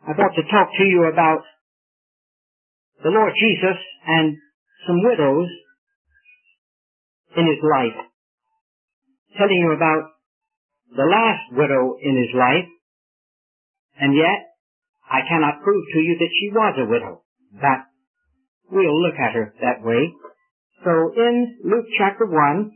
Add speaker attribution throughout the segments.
Speaker 1: I thought to talk to you about the Lord Jesus and some widows in his life. Telling you about the last widow in his life, and yet I cannot prove to you that she was a widow, but we'll look at her that way. So in Luke chapter 1,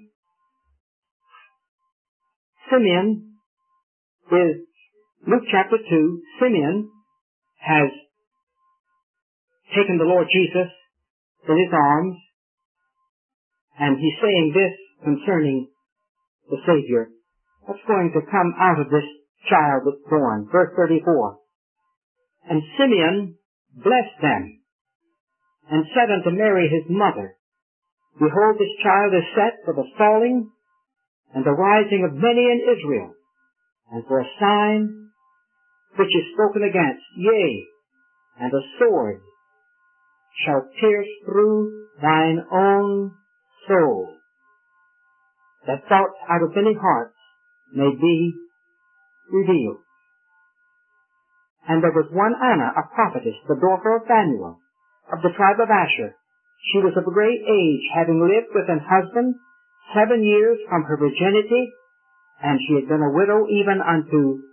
Speaker 1: Luke chapter 2, Simeon has taken the Lord Jesus in his arms, and he's saying this concerning the Savior. What's going to come out of this child that's born? Verse 34. And Simeon blessed them, and said unto Mary his mother, Behold, this child is set for the falling and the rising of many in Israel, and for a sign which is spoken against, yea, and a sword shall pierce through thine own soul, that thoughts out of many hearts may be revealed. And there was one Anna, a prophetess, the daughter of Phanuel, of the tribe of Asher. She was of a great age, having lived with an husband 7 years from her virginity, and she had been a widow even unto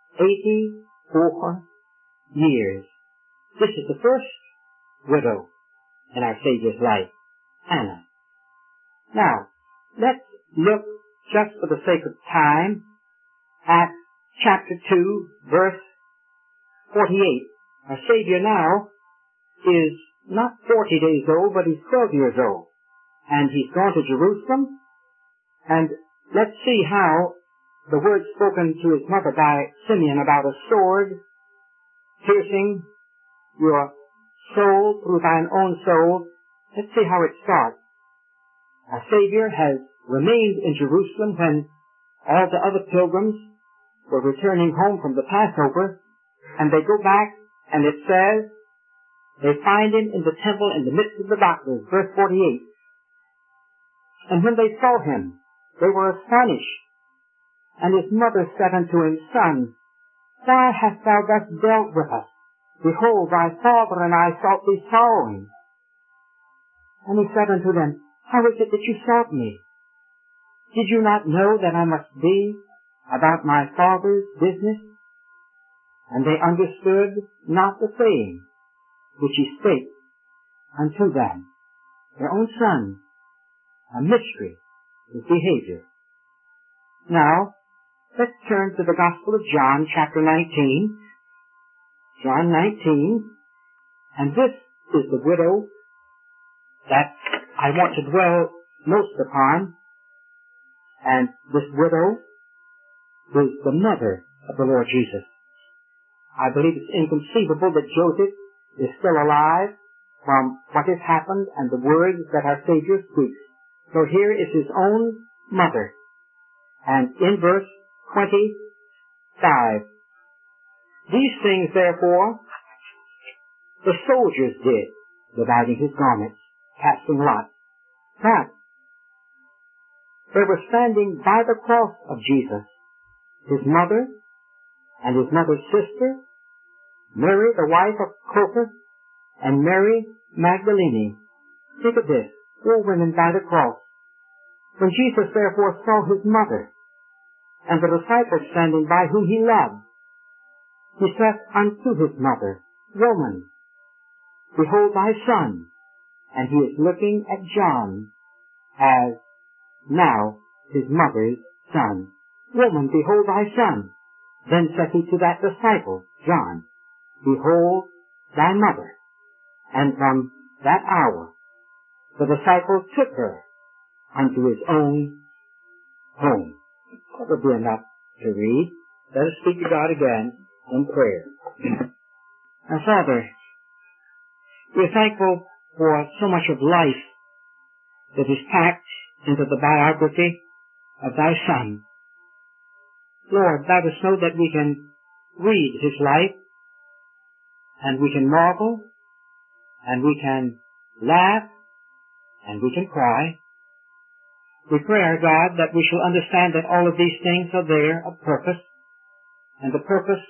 Speaker 1: 84 years. This is the first widow in our Savior's life, Anna. Now, let's look, just for the sake of time, at chapter 2, verse 48. Our Savior now is not 40 days old, but he's 12 years old. And he's gone to Jerusalem. And let's see how the words spoken to his mother by Simeon about a sword piercing your soul through thine own soul. Let's see how it starts. Our Savior has remained in Jerusalem when all the other pilgrims were returning home from the Passover, and they go back, and it says, they find him in the temple in the midst of the doctors, verse 48. And when they saw him, they were astonished. And his mother said unto him, Son, why hast thou thus dealt with us? Behold, thy father and I sought thee sorrowing. And he said unto them, How is it that you sought me? Did you not know that I must be about my Father's business? And they understood not the saying which he spake unto them. Their own son, a mystery, his behavior. Now, let's turn to the Gospel of John, chapter 19. John 19. And this is the widow that I want to dwell most upon. And this widow is the mother of the Lord Jesus. I believe it's inconceivable that Joseph is still alive from what has happened and the words that our Savior speaks. So here is his own mother. And in verse 25, These things, therefore, the soldiers did, dividing his garments, casting lots. But they were standing by the cross of Jesus, his mother and his mother's sister, Mary, the wife of Clopas, and Mary Magdalene. Think of this, 4 women by the cross. When Jesus therefore saw his mother and the disciples standing by whom he loved, he said unto his mother, Woman, behold thy son. And he is looking at John as now his mother's son. Woman, behold thy son. Then said he to that disciple, John, Behold thy mother. And from that hour the disciple took her unto his own home. That would be enough to read. Let us speak to God again in prayer. Our Father, we're thankful for so much of life that is packed into the biography of thy Son. Lord, let us know that we can read his life, and we can marvel, and we can laugh, and we can cry. We pray, our God, that we shall understand that all of these things are there of purpose, and the purpose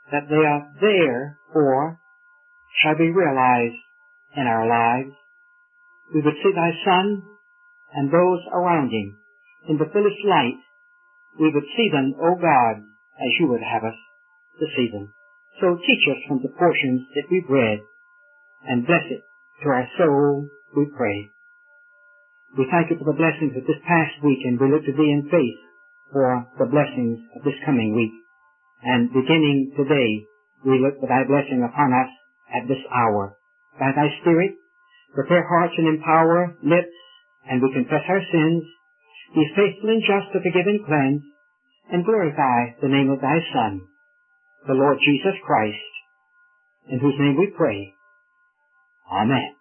Speaker 1: that they are there for shall be realized in our lives. We would see thy Son and those around him in the fullest light. We would see them, O God, as you would have us to see them. So teach us from the portions that we've read, and bless it to our soul, we pray. We thank you for the blessings of this past week, and we look to thee in faith for the blessings of this coming week. And beginning today, we look for thy blessing upon us at this hour. By thy Spirit, prepare hearts and empower lips, and we confess our sins. Be faithful and just to forgive and cleanse, and glorify the name of thy Son, the Lord Jesus Christ, in whose name we pray. Amen.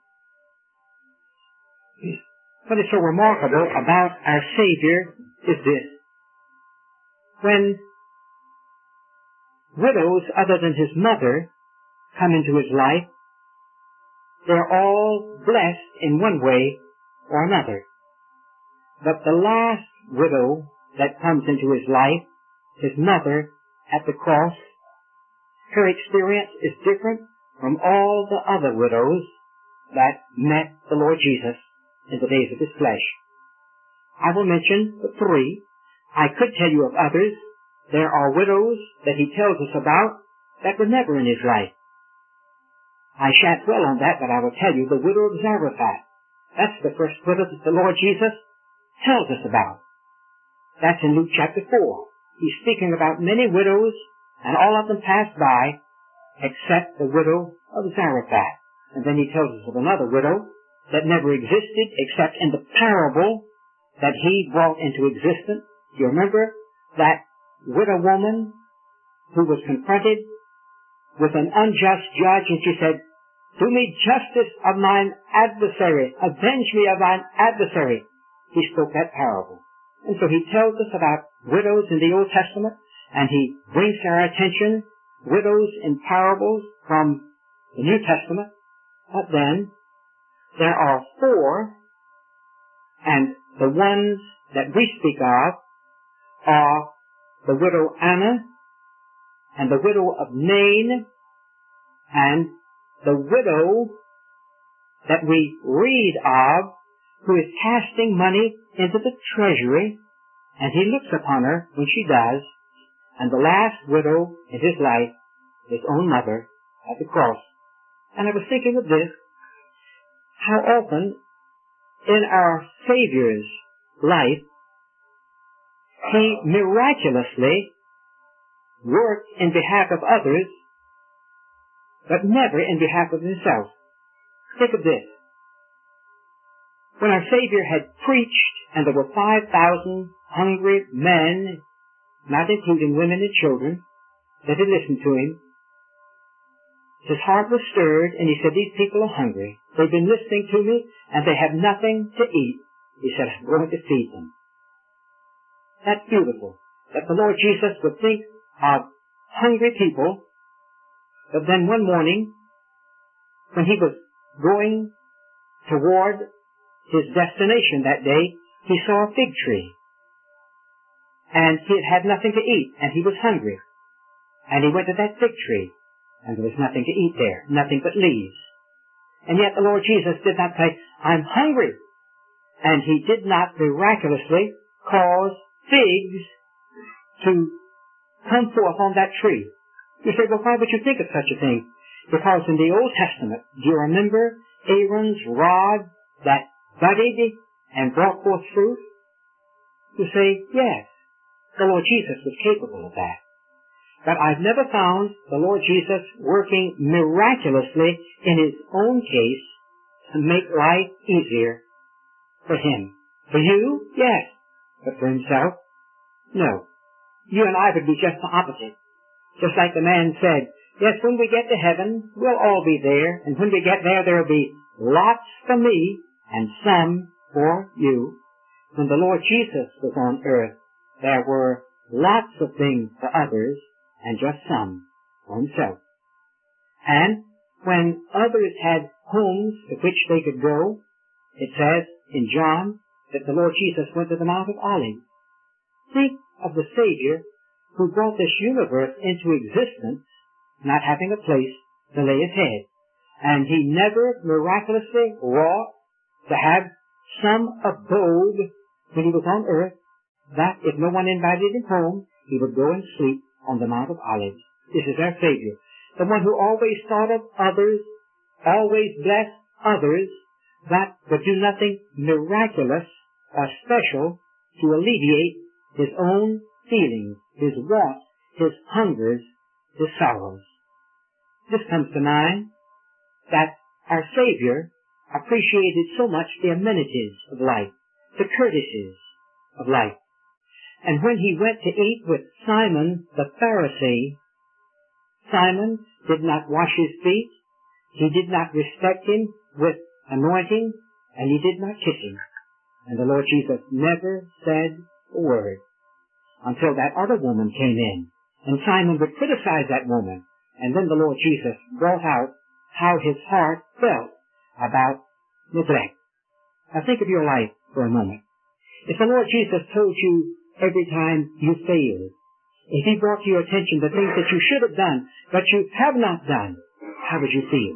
Speaker 1: What is so remarkable about our Savior is this. When widows other than his mother come into his life, they're all blessed in one way or another. But the last widow that comes into his life, his mother at the cross, her experience is different from all the other widows that met the Lord Jesus in the days of his flesh. I will mention the three. I could tell you of others. There are widows that he tells us about that were never in his life. I shan't dwell on that, but I will tell you the widow of Zarephath. That's the first widow that the Lord Jesus tells us about. That's in Luke chapter 4. He's speaking about many widows, and all of them passed by, except the widow of Zarephath. And then he tells us of another widow that never existed except in the parable that he brought into existence. Do you remember that widow woman who was confronted with an unjust judge, and she said, "Do me justice of mine adversary, avenge me of mine adversary." He spoke that parable. And so he tells us about widows in the Old Testament, and he brings to our attention widows in parables from the New Testament. But then there are four, and the ones that we speak of are the widow Anna, and the widow of Nain, and the widow that we read of who is casting money into the treasury, and he looks upon her when she does, and the last widow in his life, his own mother, at the cross. And I was thinking of this, how often in our Savior's life, he miraculously worked in behalf of others, but never in behalf of himself. Think of this. When our Savior had preached, and there were 5,000 hungry men, not including women and children, that had listened to him, his heart was stirred, and he said, "These people are hungry. They've been listening to me, and they have nothing to eat." He said, "I'm going to feed them." That's beautiful, that the Lord Jesus would think of hungry people, but then one morning, when he was going toward his destination that day, he saw a fig tree. And he had nothing to eat, and he was hungry. And he went to that fig tree, and there was nothing to eat there, nothing but leaves. And yet the Lord Jesus did not say, "I'm hungry." And he did not miraculously cause figs to come forth on that tree. You say, "Well, why would you think of such a thing?" Because in the Old Testament, do you remember Aaron's rod that budded and brought forth fruit? You say, yes, the Lord Jesus was capable of that. But I've never found the Lord Jesus working miraculously in his own case to make life easier for him. For you, yes. But for himself, no. You and I would be just the opposite. Just like the man said, yes, when we get to heaven, we'll all be there, and when we get there, there'll be lots for me and some for you. When the Lord Jesus was on earth, there were lots of things for others and just some for himself. And when others had homes to which they could go, it says in John that the Lord Jesus went to the Mount of Olives. Think of the Savior who brought this universe into existence not having a place to lay his head. And he never miraculously wrought to have some abode when he was on earth, that if no one invited him home, he would go and sleep on the Mount of Olives. This is our Savior, the one who always thought of others, always blessed others, that would do nothing miraculous or special to alleviate his own feelings, his wants, his hungers, his sorrows. This comes to mind that our Savior appreciated so much the amenities of life, the courtesies of life. And when he went to eat with Simon the Pharisee, Simon did not wash his feet, he did not respect him with anointing, and he did not kiss him. And the Lord Jesus never said a word until that other woman came in. And Simon would criticize that woman. And then the Lord Jesus brought out how his heart felt about neglect. Now think of your life for a moment. If the Lord Jesus told you every time you failed, if he brought to your attention the things that you should have done, but you have not done, how would you feel?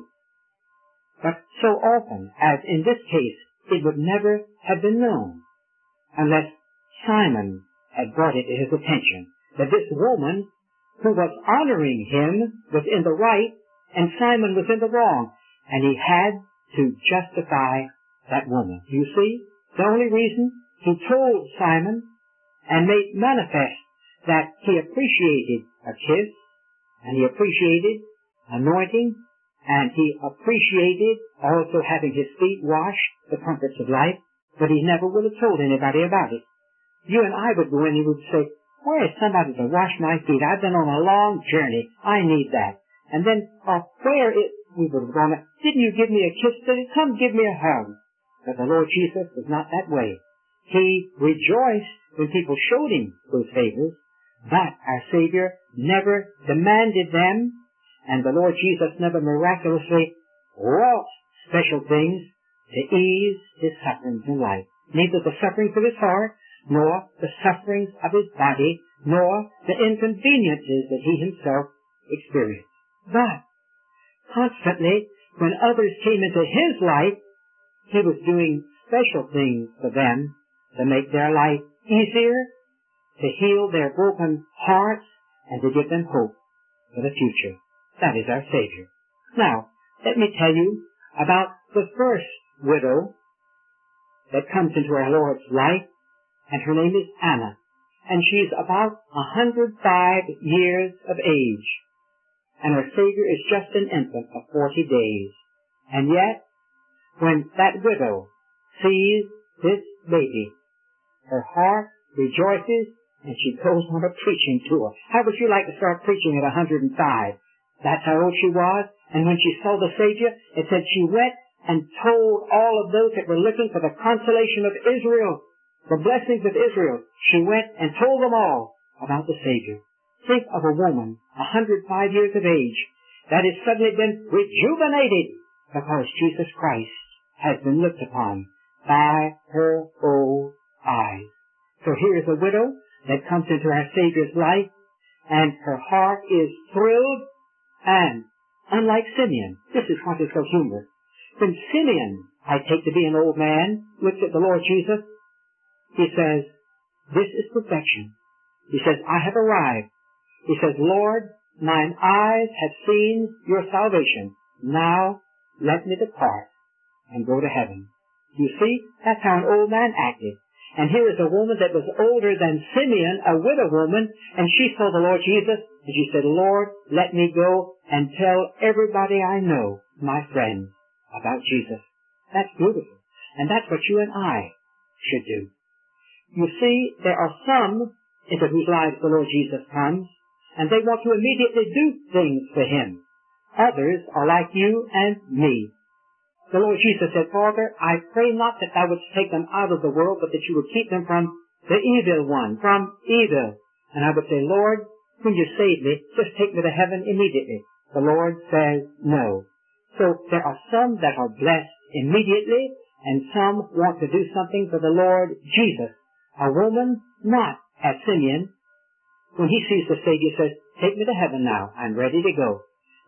Speaker 1: But so often, as in this case, it would never have been known unless Simon had brought it to his attention that this woman who was honoring him was in the right and Simon was in the wrong, and he had to justify that woman. You see, the only reason he told Simon and made manifest that he appreciated a kiss, and he appreciated anointing, and he appreciated also having his feet washed, the comforts of life, but he never would have told anybody about it. You and I would go in and he would say, where is somebody to wash my feet? I've been on a long journey. I need that. And then, we would have gone, didn't you give me a kiss today? Come give me a hug. But the Lord Jesus was not that way. He rejoiced when people showed him those favors, but our Savior never demanded them, and the Lord Jesus never miraculously wrought special things to ease his sufferings in life. Neither the sufferings of his heart, nor the sufferings of his body, nor the inconveniences that he himself experienced. But constantly, when others came into his life, he was doing special things for them to make their life easier, to heal their broken hearts, and to give them hope for the future. That is our Savior. Now, let me tell you about the first widow that comes into our Lord's life, and her name is Anna. And she's about 105 years of age. And her Savior is just an infant of 40 days. And yet, when that widow sees this baby, her heart rejoices, and she goes on a preaching tour. How would you like to start preaching at 105? That's how old she was. And when she saw the Savior, it said she went and told all of those that were looking for the consolation of Israel, the blessings of Israel. She went and told them all about the Savior. Think of a woman, 105 years of age, that has suddenly been rejuvenated because Jesus Christ has been looked upon by her old eyes. So here is a widow that comes into our Savior's life, and her heart is thrilled, and unlike Simeon, this is what is so humorous. When Simeon, I take to be an old man, looks at the Lord Jesus, he says, this is perfection. He says, I have arrived. He says, Lord, mine eyes have seen your salvation. Now let me depart and go to heaven. You see, that's how an old man acted. And here is a woman that was older than Simeon, a widow woman, and she saw the Lord Jesus, and she said, Lord, let me go and tell everybody I know, my friends, about Jesus. That's beautiful. And that's what you and I should do. You see, there are some into whose lives the Lord Jesus comes, and they want to immediately do things for him. Others are like you and me. The Lord Jesus said, Father, I pray not that thou wouldst take them out of the world, but that you would keep them from the evil one, from evil. And I would say, Lord, when you save me, just take me to heaven immediately. The Lord says no. So there are some that are blessed immediately, and some want to do something for the Lord Jesus. A woman, not as Simeon, when he sees the Savior, says, take me to heaven now. I'm ready to go.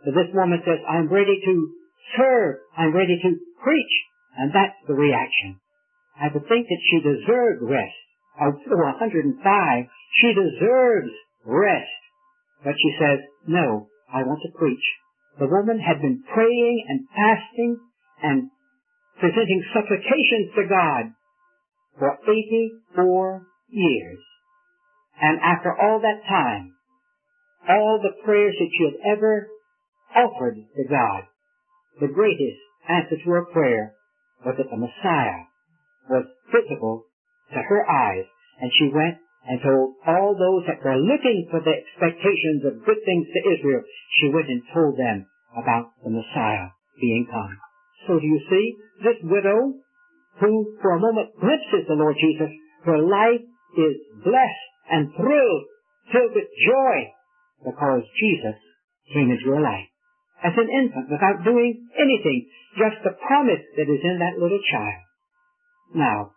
Speaker 1: But this woman says, I'm ready to serve. I'm ready to preach. And that's the reaction. I would think that she deserved rest. Although 105, she deserves rest. But she says, no, I want to preach. The woman had been praying and fasting and presenting supplications to God for 84 years. And after all that time, all the prayers that she had ever offered to God, the greatest answer to her prayer was that the Messiah was visible to her eyes. And she went and told all those that were looking for the expectations of good things to Israel, she went and told them about the Messiah being come. So do you see, this widow, who for a moment glimpses the Lord Jesus, her life is blessed and filled with joy, because Jesus came into her life as an infant without doing anything, just the promise that is in that little child. Now,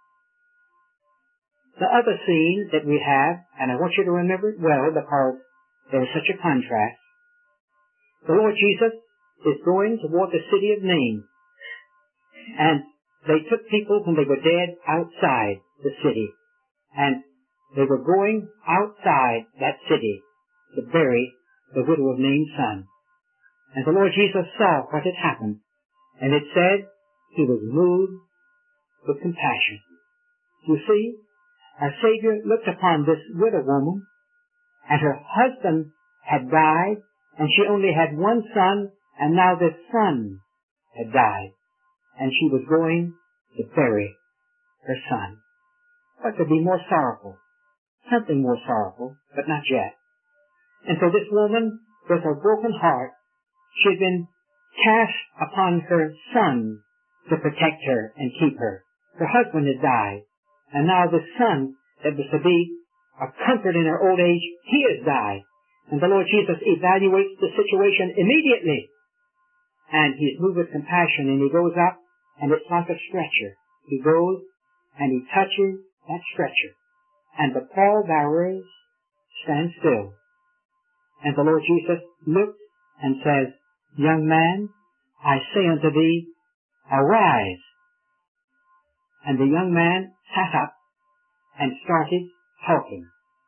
Speaker 1: the other scene that we have, and I want you to remember it well because there is such a contrast. The Lord Jesus is going toward the city of Nain, and they took people when they were dead outside the city, and they were going outside that city to bury the widow of Nain's son. And the Lord Jesus saw what had happened, and it said he was moved with compassion. You see, our Savior looked upon this widow woman, and her husband had died, and she only had one son, and now this son had died, and she was going to bury her son. What could be more sorrowful? Something more sorrowful, but not yet. And so this woman, with her broken heart, she had been cast upon her son to protect her and keep her. Her husband had died, and now the son that was to be a comfort in her old age, he has died. And the Lord Jesus evaluates the situation immediately. And he is moved with compassion, and he goes up, and it's like a stretcher. He goes, and he touches that stretcher. And the pallbearers stand still. And the Lord Jesus looks and says, young man, I say unto thee, arise. And the young man sat up and started talking.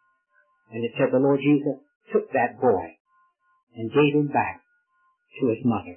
Speaker 1: And it said the Lord Jesus took that boy and gave him back to his mother.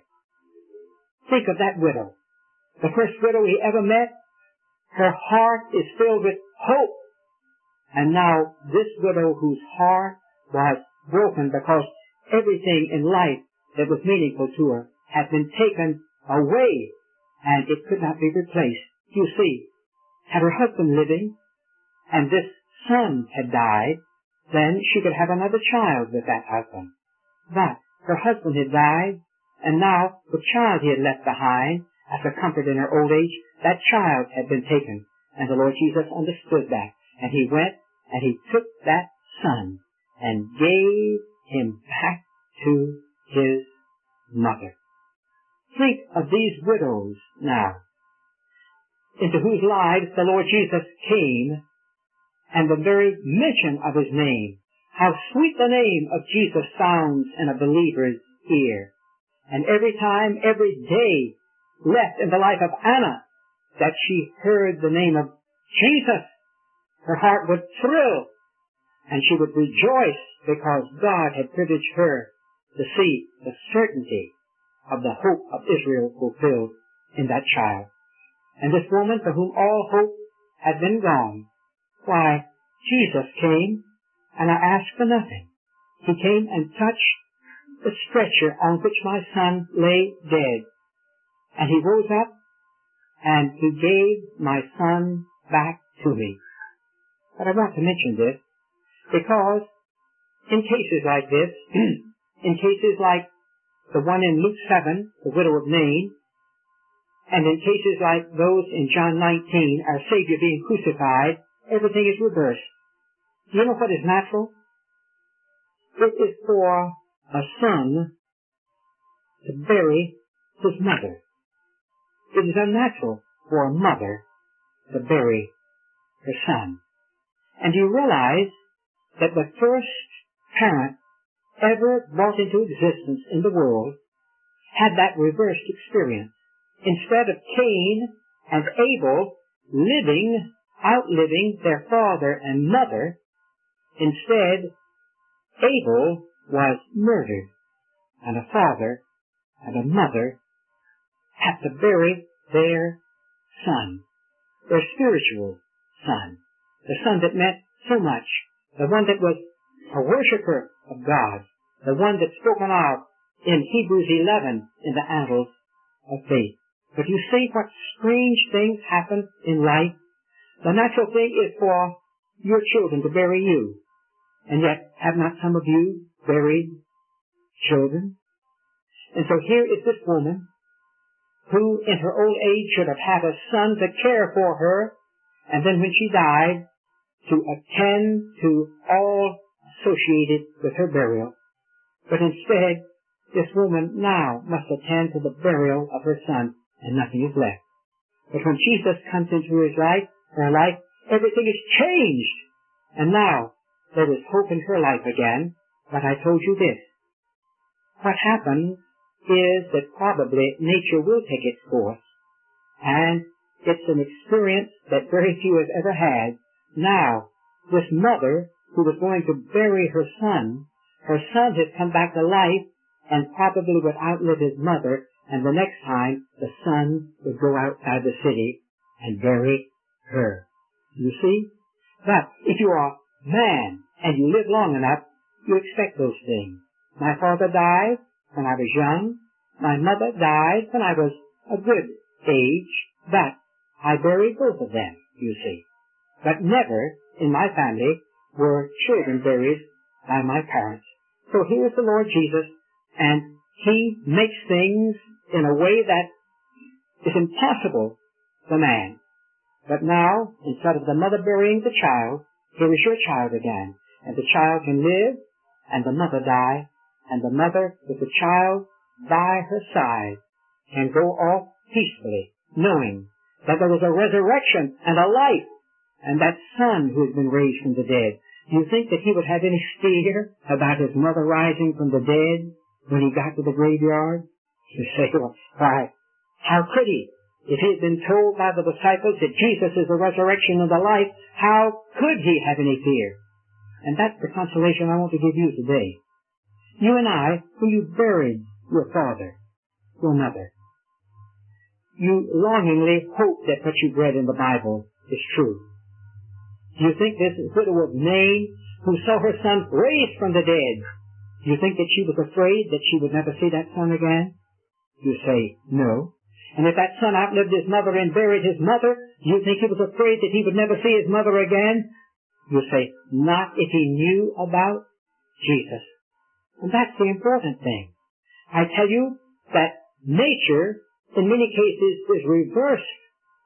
Speaker 1: Think of that widow. The first widow he ever met, her heart is filled with hope. And now this widow whose heart was broken because everything in life that was meaningful to her had been taken away and it could not be replaced. You see, had her husband living and this son had died, then she could have another child with that husband. But her husband had died, and now the child he had left behind as a comfort in her old age, that child had been taken. And the Lord Jesus understood that. And he went and he took that son and gave him back to his mother. Think of these widows now, into whose lives the Lord Jesus came, and the very mention of his name. How sweet the name of Jesus sounds in a believer's ear. And every time, every day left in the life of Anna that she heard the name of Jesus, her heart would thrill and she would rejoice because God had privileged her to see the certainty of the hope of Israel fulfilled in that child. And this woman for whom all hope had been gone, why, Jesus came, and I asked for nothing. He came and touched the stretcher on which my son lay dead. And he rose up, and he gave my son back to me. But I want to mention this, because in cases like this, in cases like the one in Luke 7, the widow of Nain, and in cases like those in John 19, our Savior being crucified, everything is reversed. Do you know what is natural? It is for a son to bury his mother. It is unnatural for a mother to bury her son. And you realize that the first parent ever brought into existence in the world had that reversed experience. Instead of Cain and Abel outliving their father and mother, instead Abel was murdered, and a father and a mother had to bury their son, their spiritual son, the son that meant so much, the one that was a worshiper of God, the one that's spoken of in Hebrews 11 in the annals of faith. But you see what strange things happen in life. The natural thing is for your children to bury you, and yet have not some of you buried children? And so here is this woman who in her old age should have had a son to care for her, and then when she died, to attend to all associated with her burial. But instead, this woman now must attend to the burial of her son, and nothing is left. But when Jesus comes into her life, everything is changed. And now, there is hope in her life again. But I told you this. What happens is that probably nature will take its course, and it's an experience that very few have ever had. Now, this mother who was going to bury her son has come back to life and probably would outlive his mother, and the next time the son would go outside the city and bury her. You see? But if you are man and you live long enough, you expect those things. My father died when I was young. My mother died when I was a good age, but I buried both of them, you see. But never in my family were children buried by my parents. So here is the Lord Jesus, and He makes things in a way that is impossible for man. But now, instead of the mother burying the child, here is your child again. And the child can live, and the mother die, and the mother with the child by her side can go off peacefully, knowing that there was a resurrection and a life, and that son who has been raised from the dead. Do you think that he would have any fear about his mother rising from the dead when he got to the graveyard? You say, well, why, how could he? If he had been told by the disciples that Jesus is the resurrection and the life, how could he have any fear? And that's the consolation I want to give you today. You and I, when you buried your father, your mother, you longingly hope that what you've read in the Bible is true. Do you think this widow of Nain, who saw her son raised from the dead, do you think that she was afraid that she would never see that son again? You say, no. And if that son outlived his mother and buried his mother, do you think he was afraid that he would never see his mother again? You say, not if he knew about Jesus. And that's the important thing. I tell you that nature, in many cases, is reversed.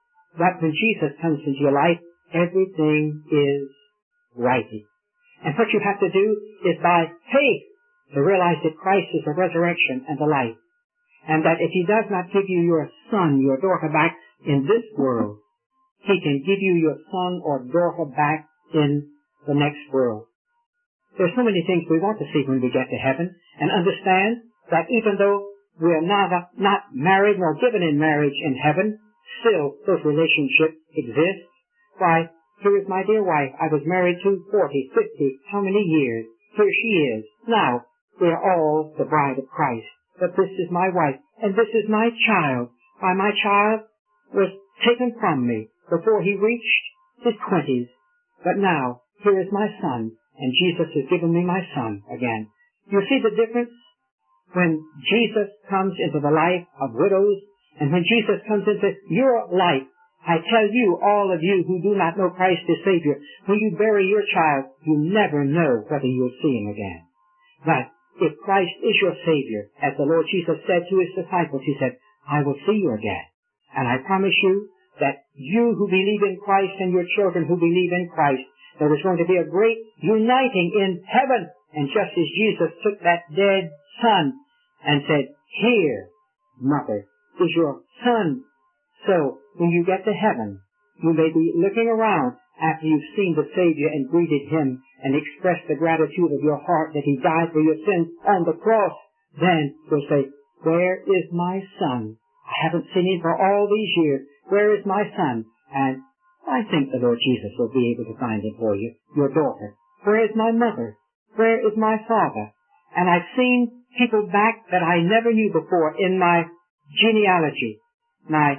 Speaker 1: But when Jesus comes into your life, everything is righted. And what you have to do is by faith to realize that Christ is the resurrection and the life. And that if He does not give you your son, your daughter back in this world, He can give you your son or daughter back in the next world. There's so many things we want to see when we get to heaven, and understand that even though we are not married nor given in marriage in heaven, still those relationships exist. Why, here is my dear wife. I was married to 40, 50, how many years? Here she is. Now, we are all the bride of Christ. But this is my wife, and this is my child. Why, my child was taken from me before he reached his 20s. But now, here is my son, and Jesus has given me my son again. You see the difference? When Jesus comes into the life of widows, and when Jesus comes into your life, I tell you, all of you who do not know Christ as Savior, when you bury your child, you never know whether you'll see him again. But if Christ is your Savior, as the Lord Jesus said to His disciples, He said, I will see you again. And I promise you that you who believe in Christ and your children who believe in Christ, there is going to be a great uniting in heaven. And just as Jesus took that dead son and said, here, mother, is your son. So, when you get to heaven, you may be looking around after you've seen the Savior and greeted Him and expressed the gratitude of your heart that He died for your sins on the cross. Then you'll say, where is my son? I haven't seen him for all these years. Where is my son? And I think the Lord Jesus will be able to find him for you, your daughter. Where is my mother? Where is my father? And I've seen people back that I never knew before in my genealogy. My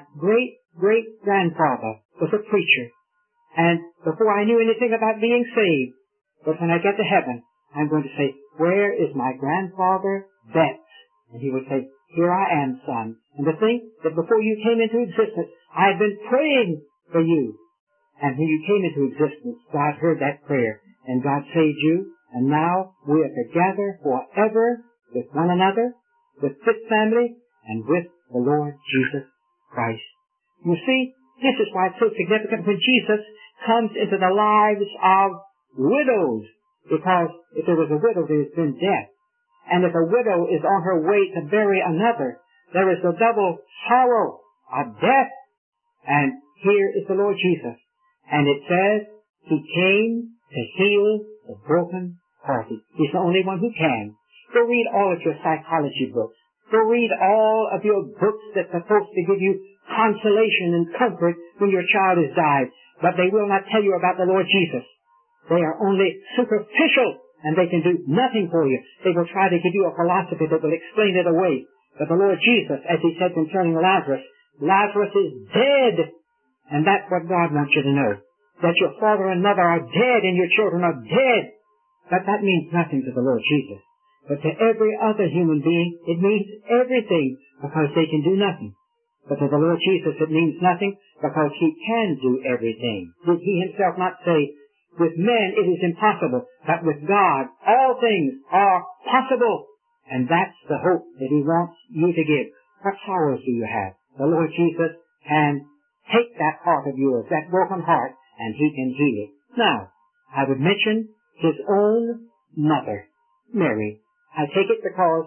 Speaker 1: great-great-grandfather was a preacher. And before I knew anything about being saved, but when I get to heaven, I'm going to say, where is my grandfather Betts? And he would say, here I am, son. And to think that before you came into existence, I had been praying for you. And when you came into existence, God heard that prayer, and God saved you. And now we are together forever with one another, with this family, and with the Lord Jesus Christ. You see, this is why it's so significant when Jesus comes into the lives of widows, because if there was a widow, there has been death. And if a widow is on her way to bury another, there is the double sorrow of death. And here is the Lord Jesus. And it says, He came to heal the broken-hearted. He's the only one who can. Go read all of your psychology books. Go read all of your books that's supposed to give you consolation and comfort when your child has died. But they will not tell you about the Lord Jesus. They are only superficial, and they can do nothing for you. They will try to give you a philosophy that will explain it away. But the Lord Jesus, as He said concerning Lazarus, Lazarus is dead. And that's what God wants you to know. That your father and mother are dead and your children are dead. But that means nothing to the Lord Jesus. But to every other human being, it means everything, because they can do nothing. But to the Lord Jesus, it means nothing, because He can do everything. Did He Himself not say, with men it is impossible, but with God all things are possible? And that's the hope that He wants you to give. What sorrows do you have? The Lord Jesus can take that heart of yours, that broken heart, and He can heal it. Now, I would mention His own mother, Mary. I take it because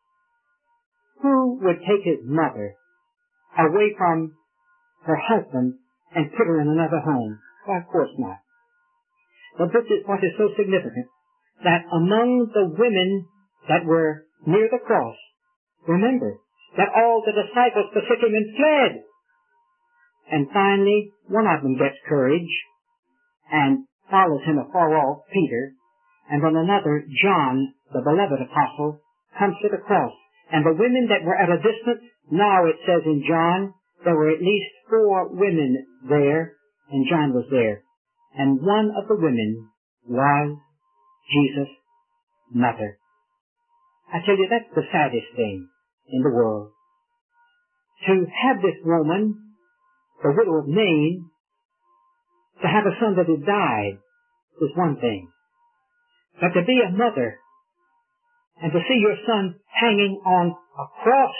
Speaker 1: who would take his mother away from her husband and put her in another home? Why, of course not. But this is what is so significant, that among the women that were near the cross, remember that all the disciples forsook Him and fled. And finally, one of them gets courage and follows Him afar off, Peter, and then another, John, the beloved apostle, comes to the cross. And the women that were at a distance, now it says in John, there were at least 4 women there, and John was there. And one of the women was Jesus' mother. I tell you, that's the saddest thing in the world. To have this woman, the widow of Nain, to have a son that had died is one thing. But to be a mother and to see your son hanging on a cross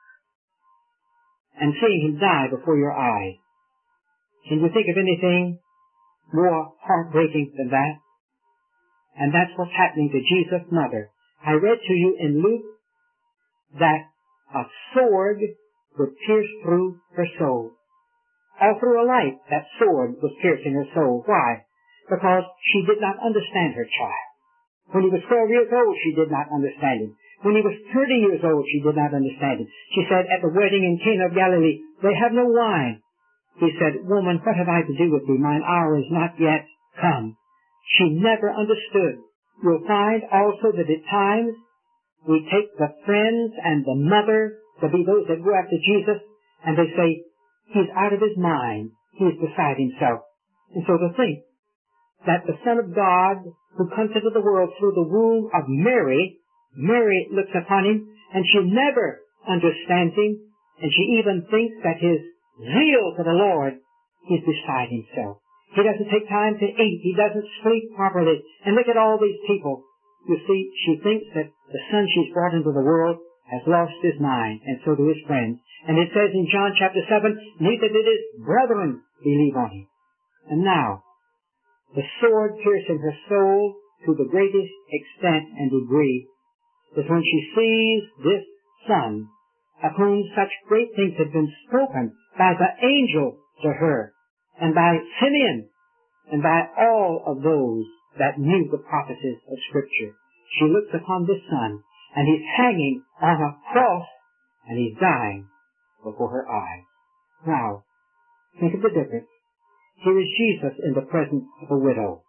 Speaker 1: and seeing him die before your eyes, can you think of anything more heartbreaking than that? And that's what's happening to Jesus' mother. I read to you in Luke that a sword would pierce through her soul. All through her life, that sword was piercing her soul. Why? Because she did not understand her child. When he was 12 years old, she did not understand him. When he was 30 years old, she did not understand him. She said, at the wedding in Cana of Galilee, they have no wine. He said, woman, what have I to do with thee? Mine hour is not yet come. She never understood. You'll find also that at times we take the friends and the mother to be those that go after Jesus, and they say, He's out of his mind. He's beside himself. And so to think that the Son of God, who comes into the world through the womb of Mary, Mary looks upon him, and she never understands him, and she even thinks that his zeal for the Lord is beside himself. He doesn't take time to eat. He doesn't sleep properly. And look at all these people. You see, she thinks that the son she's brought into the world has lost his mind, and so do his friends. And it says in John chapter 7, neither did his brethren believe on him. And now, the sword piercing her soul to the greatest extent and degree is when she sees this son, of whom such great things had been spoken by the angel to her, and by Simeon, and by all of those that knew the prophecies of Scripture. She looks upon this son, and he's hanging on a cross, and he's dying before her eyes. Now, think of the difference. Here is Jesus in the presence of a widow.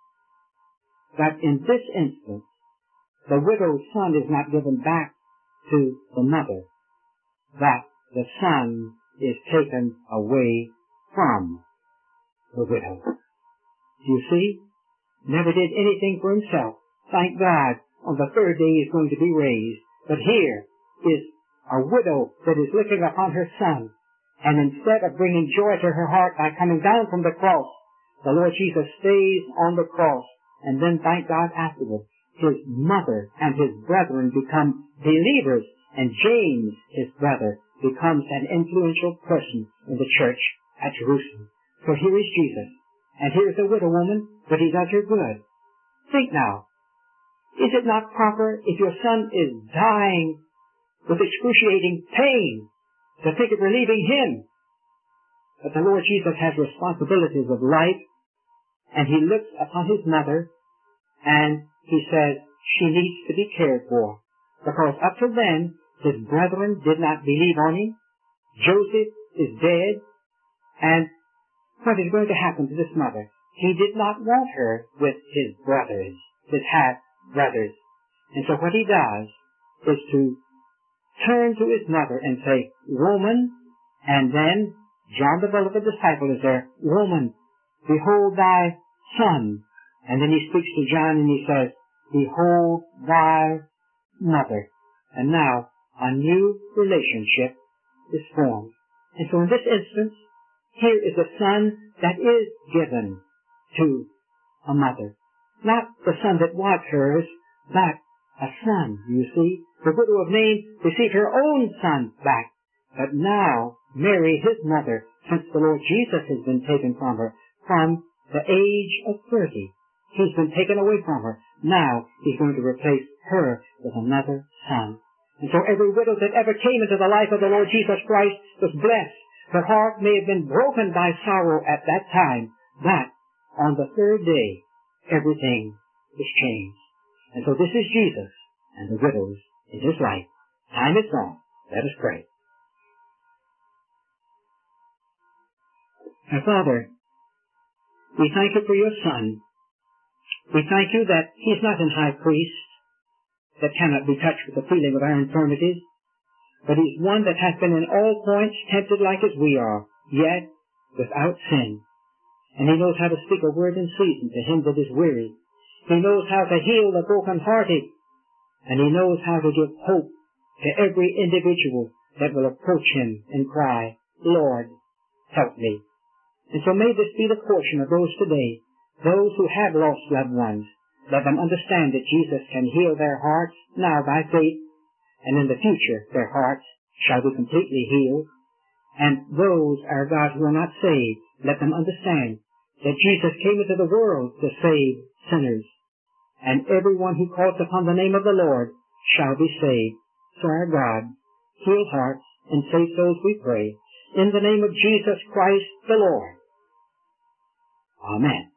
Speaker 1: But in this instance, the widow's son is not given back to the mother, but the son is taken away from the widow. Do you see? Never did anything for himself. Thank God, on the third day he's going to be raised. But here is a widow that is looking upon her son, and instead of bringing joy to her heart by coming down from the cross, the Lord Jesus stays on the cross, and then, thank God, afterwards, his mother and his brethren become believers, and James, his brother, becomes an influential person in the church at Jerusalem. So here is Jesus, and here is a widow woman, but he does her good. Think now, is it not proper, if your son is dying with excruciating pain, to think of relieving him? But the Lord Jesus has responsibilities of life, and he looks upon his mother, and he says she needs to be cared for, because up to then, his brethren did not believe on him. Joseph is dead, and what is going to happen to this mother? He did not want her with his brothers, his half-brothers. And so what he does is to turn to his mother and say, "Woman," and then John the beloved disciple is there, "Woman, behold thy son." And then he speaks to John and he says, "Behold thy mother." And now a new relationship is formed. And so in this instance, here is a son that is given to a mother. Not the son that was hers, but a son, you see. The widow of Nain received her own son back. But now, Mary, his mother, since the Lord Jesus has been taken from her, from the age of 30, he's been taken away from her. Now, he's going to replace her with another son. And so every widow that ever came into the life of the Lord Jesus Christ was blessed. Her heart may have been broken by sorrow at that time, but on the third day, everything is changed. And so this is Jesus and the widows in his life. Time is gone. Let us pray. Our Father, we thank you for your Son. We thank you that he's not an high priest that cannot be touched with the feeling of our infirmities, but he's one that hath been in all points tempted like as we are, yet without sin. And he knows how to speak a word in season to him that is weary. He knows how to heal the broken-hearted, and he knows how to give hope to every individual that will approach him and cry, "Lord, help me." And so may this be the portion of those today, those who have lost loved ones. Let them understand that Jesus can heal their hearts now by faith, and in the future their hearts shall be completely healed. And those, our God, who are not saved, let them understand that Jesus came into the world to save sinners, and everyone who calls upon the name of the Lord shall be saved. So our God, heal hearts and save souls, we pray, in the name of Jesus Christ the Lord. Amen.